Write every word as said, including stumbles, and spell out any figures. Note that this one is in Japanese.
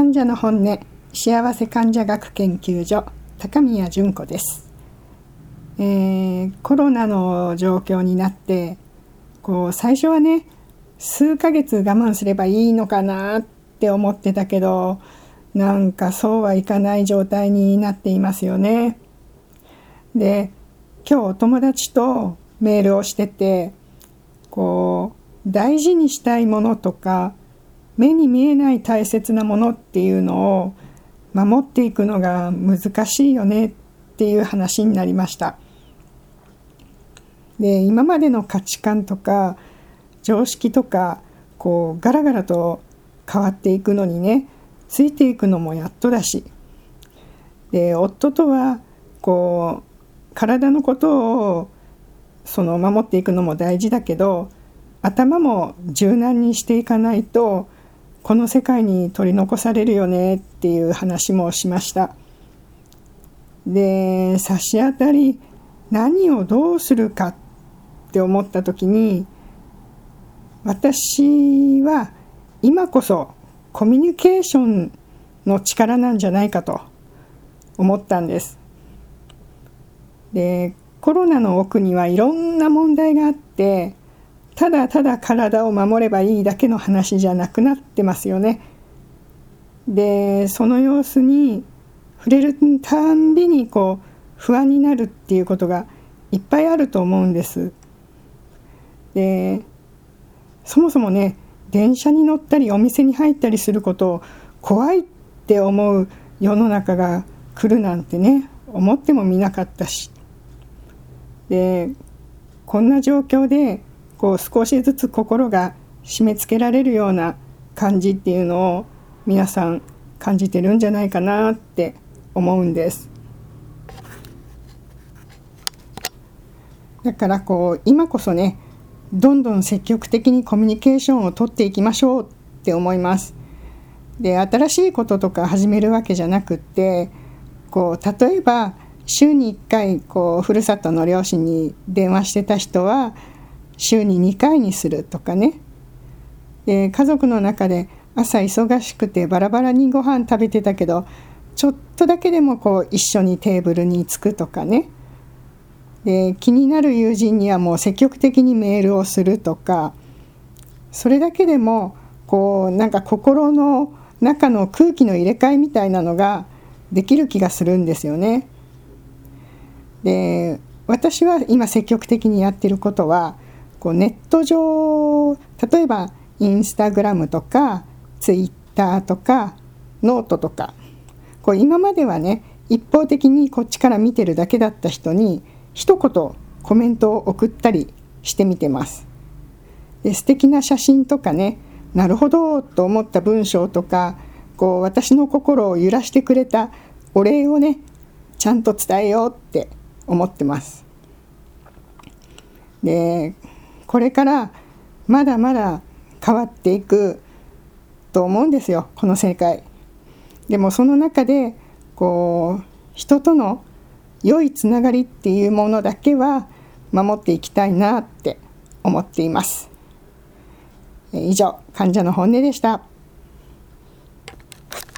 患者の本音、幸せ患者学研究所、高宮純子です。えー、コロナの状況になってこう最初はね、数ヶ月我慢すればいいのかなって思ってたけど、なんかそうはいかない状態になっていますよね。で、今日お友達とメールをしてて、こう大事にしたいものとか目に見えない大切なものっていうのを守っていくのが難しいよねっていう話になりました。で、今までの価値観とか常識とかこうガラガラと変わっていくのにね、ついていくのもやっとだし、で夫とはこう体のことをその守っていくのも大事だけど、頭も柔軟にしていかないとこの世界に取り残されるよねっていう話もしました。で、差し当たり何をどうするかって思った時に、私は今こそコミュニケーションの力なんじゃないかと思ったんです。で、コロナの奥にはいろんな問題があって、ただただ体を守ればいいだけの話じゃなくなってますよね。で、その様子に触れるたんびにこう不安になるっていうことがいっぱいあると思うんです。で、そもそもね、電車に乗ったりお店に入ったりすることを怖いって思う世の中が来るなんてね、思ってもみなかったし。で、こんな状況でこう少しずつ心が締め付けられるような感じっていうのを皆さん感じてるんじゃないかなって思うんです。だからこう今こそね、どんどん積極的にコミュニケーションを取っていきましょうって思います。で、新しいこととか始めるわけじゃなくって、こう例えば週にいっかいこうふるさとの両親に電話してた人は週ににかいにするとかね。で、家族の中で朝忙しくてバラバラにご飯食べてたけど、ちょっとだけでもこう一緒にテーブルに着くとかね。で、気になる友人にはもう積極的にメールをするとか、それだけでもこうなんか心の中の空気の入れ替えみたいなのができる気がするんですよね。で、私は今積極的にやってることは、こうネット上、例えばインスタグラムとかツイッターとかノートとか、こう今まではね、一方的にこっちから見てるだけだった人に一言コメントを送ったりしてみてます。で、素敵な写真とかね、なるほどと思った文章とか、こう私の心を揺らしてくれたお礼をね、ちゃんと伝えようって思ってます。で、これからまだまだ変わっていくと思うんですよ、この世界。でもその中でこう人との良いつながりっていうものだけは守っていきたいなって思っています。以上、患者の本音でした。